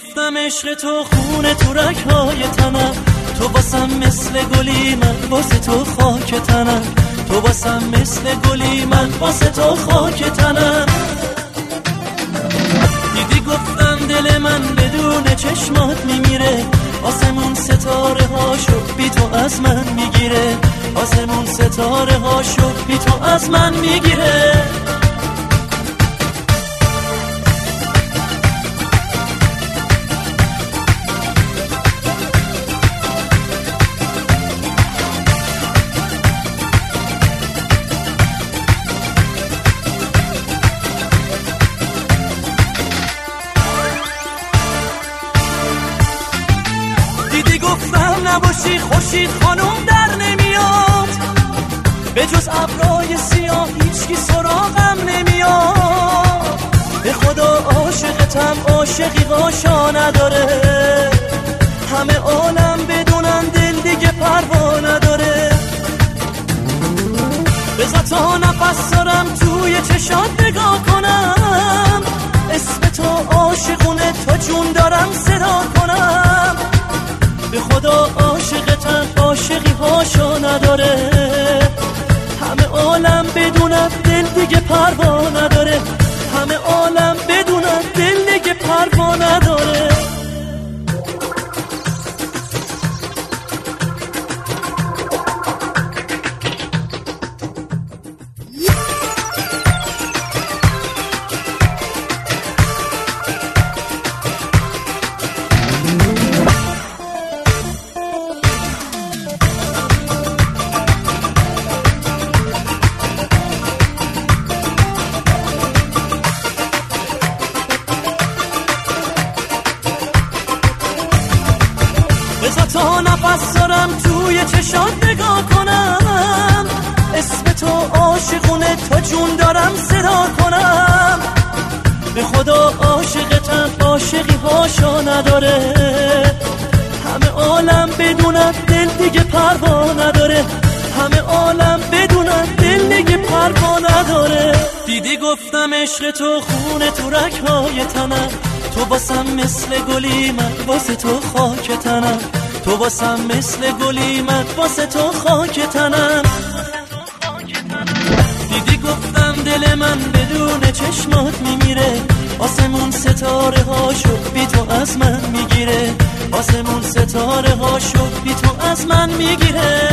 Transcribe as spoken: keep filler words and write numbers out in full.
گفتم عشق تو خونه تو رگ‌های تنم، تو واسم مثل گلی من واسه تو خاک تنم، تو واسم مثل گلی من واسه تو خاک تنم. دیدی گفتم دل من بدون چشمات میمیره، آسمون ستاره هاشو بی تو از من میگیره، آسمون ستاره هاشو بی تو از من میگیره. دیدی گفتم نباشی خورشید خانم در نمیاد، به جز ابرای سیاه هیچکی سراغم نمیاد. به خدا عاشقتم، عاشقی غاشا نداره، همه عالم بدونن دل دیگه پروا نداره. بذار تا نفس دارم توی چشات نگاه کنم، اسم تو عاشقونه تا جون دارم صدا کنم. به خدا عاشقتم، عاشقی هاشو نداره، همه عالم بدونن دل دیگه پروا نداره، همه عالم بدونن دل دیگه پروا نداره. بذار تا نفس دارم توی چشات نگاه کنم، اسم تو عاشقونه تا جون دارم صدا کنم. به خدا عاشقتم، عاشقی هاشو نداره، همه عالم بدونن دل دیگه پروا نداره، همه عالم بدونن دل دیگه پروا نداره. دیدی گفتم عشق تو خونه تو رگ‌های تنم، تو واسم مثل گلی من واسه تو خاک تنم، تو واسم مثل گلی من واسه تو خاک تنم. دیدی گفتم دل من بدون چشمات میمیره، آسمون ستاره هاشو بی تو از من میگیره، آسمون ستاره هاشو بی تو از من میگیره.